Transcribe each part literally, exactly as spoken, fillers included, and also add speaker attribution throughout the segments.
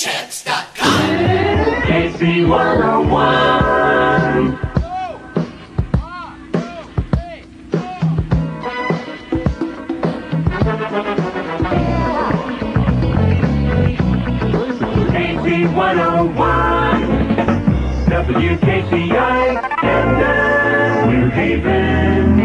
Speaker 1: Chips dot com. K C one oh one. K C one oh one. W K C I, Camden, New Haven.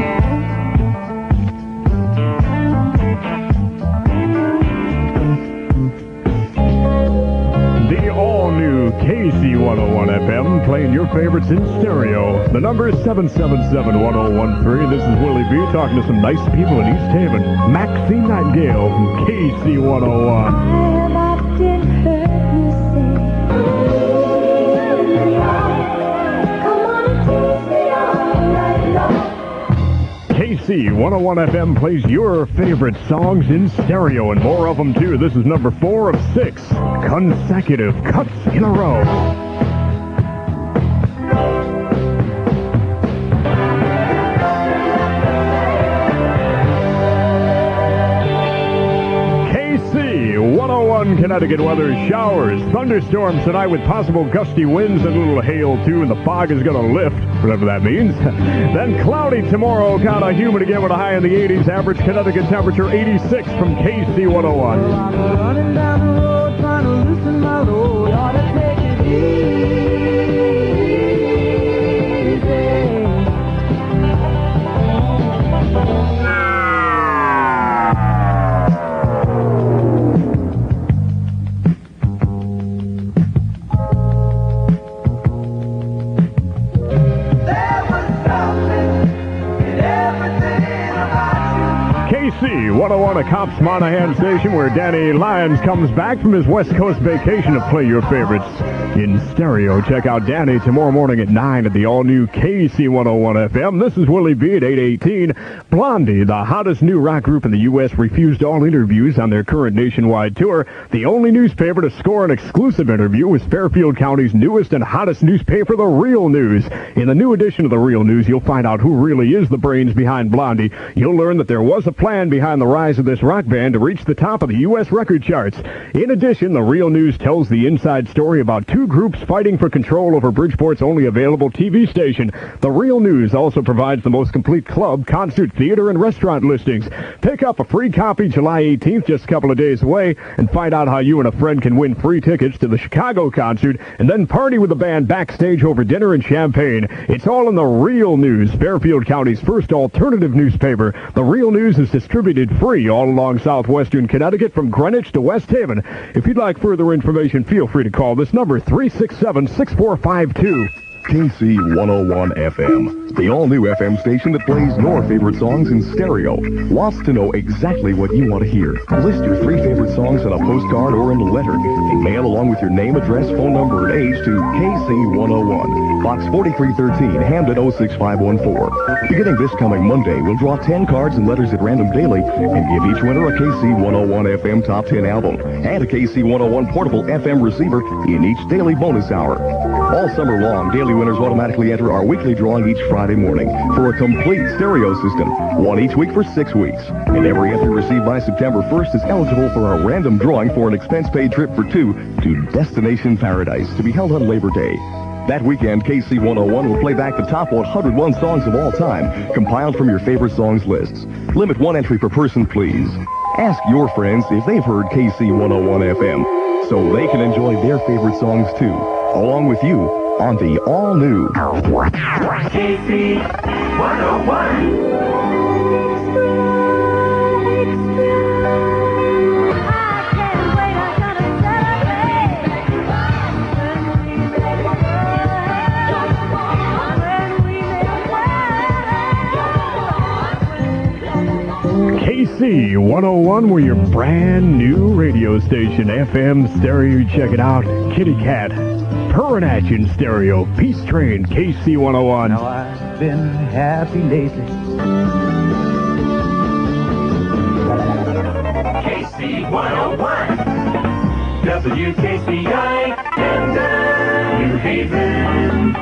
Speaker 2: The all-new K C one oh one F M, playing your favorites in stereo. The number is seven seven seven, one oh one three. This is Willie B talking to some nice people in East Haven. Maxine Nightingale from K C one oh one.
Speaker 3: I have often heard you say, come on and tease me all night long.
Speaker 2: K C one oh one F M plays your favorite songs in stereo, and more of them too. This is number four of six consecutive cuts in a row. one oh one Connecticut weather: showers, thunderstorms tonight with possible gusty winds and a little hail too, and the fog is going to lift, whatever that means. Then cloudy tomorrow, kind of humid again with a high in the eighties. Average Connecticut temperature eighty-six from K C one oh one.
Speaker 4: Well, I'm running down the road trying to loosen my load. Ought to take it easy.
Speaker 2: K C one oh one, a Cops Monahan station where Danny Lyons comes back from his West Coast vacation to play your favorites in stereo. Check out Danny tomorrow morning at nine at the all-new K C one oh one F M. This is Willie B at eight eighteen. Blondie, the hottest new rock group in the U S, refused all interviews on their current nationwide tour. The only newspaper to score an exclusive interview was Fairfield County's newest and hottest newspaper, The Real News. In the new edition of The Real News, you'll find out who really is the brains behind Blondie. You'll learn that there was a plan behind the rise of this rock band to reach the top of the U S record charts. In addition, The Real News tells the inside story about two groups fighting for control over Bridgeport's only available T V station. The Real News also provides the most complete club, concert, theater, and restaurant listings. Pick up a free copy July eighteenth, just a couple of days away, and find out how you and a friend can win free tickets to the Chicago concert and then party with the band backstage over dinner and champagne. It's all in The Real News, Fairfield County's first alternative newspaper. The Real News is distributed free all along southwestern Connecticut from Greenwich to West Haven. If you'd like further information, feel free to call this number, three six seven, six four five two.
Speaker 5: K C one oh one F M, the all-new F M station that plays your favorite songs in stereo, wants to know exactly what you want to hear. List your three favorite songs on a postcard or in a letter, and mail along with your name, address, phone number, and age to K C one oh one, Box forty-three thirteen, Hamden oh six five one four. Beginning this coming Monday, we'll draw ten cards and letters at random daily and give each winner a K C one oh one F M Top ten album and a K C one oh one portable F M receiver in each daily bonus hour. All summer long, daily winners automatically enter our weekly drawing each Friday morning for a complete stereo system, one each week for six weeks. And every entry received by September first is eligible for our random drawing for an expense-paid trip for two to Destination Paradise to be held on Labor Day. That weekend, K C one oh one will play back the top one hundred one songs of all time, compiled from your favorite songs lists. Limit one entry per person, please. Ask your friends if they've heard K C one oh one F M, so they can enjoy their favorite songs too, along with you, on the all-new
Speaker 1: K C one oh one.
Speaker 2: K C one oh one, we're your brand new radio station, F M stereo. Check it out. Kitty Cat, Puranachen stereo, Peace Train, K C one oh one.
Speaker 4: Now I've been happy lately.
Speaker 1: K C one oh one. W K C I, Camden, New Haven.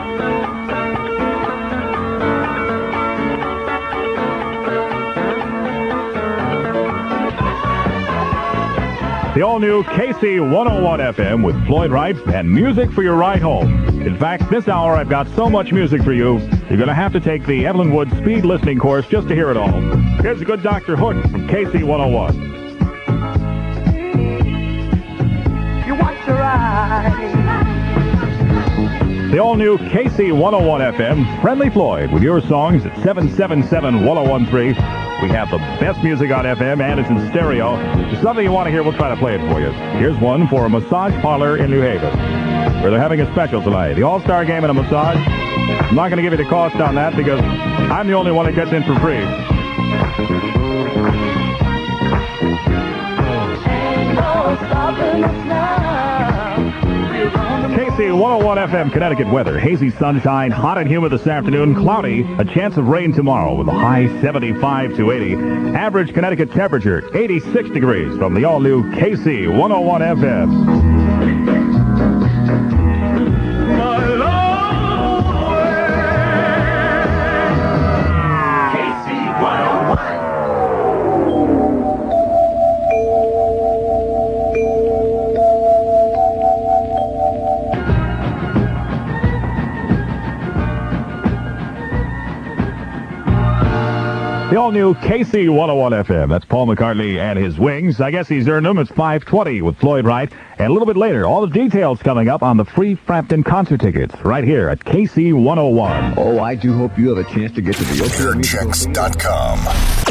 Speaker 2: The all-new K C one oh one F M with Floyd Wright and music for your ride home. In fact, this hour I've got so much music for you, you're going to have to take the Evelyn Wood speed listening course just to hear it all. Here's a good Doctor Hook from K C one oh one.
Speaker 4: You watch your eyes.
Speaker 2: The all-new K C one oh one F M, Friendly Floyd, with your songs at seven seven seven, one oh one three. We have the best music on F M, and it's in stereo. If there's something you want to hear, we'll try to play it for you. Here's one for a massage parlor in New Haven, where they're having a special tonight. The All-Star Game and a massage. I'm not going to give you the cost on that because I'm the only one that gets in for free. K C one oh one F M Connecticut weather. Hazy sunshine, hot and humid this afternoon, cloudy, a chance of rain tomorrow with a high seventy-five to eighty. Average Connecticut temperature eighty-six degrees from the all-new K C one oh one F M. The all-new K C one oh one F M. That's Paul McCartney and his Wings. I guess he's earned them. It's five twenty with Floyd Wright. And a little bit later, all the details coming up on the free Frampton concert tickets right here at K C one oh one.
Speaker 5: Oh, I do hope you have a chance to get to the Oakland
Speaker 6: Checks dot com.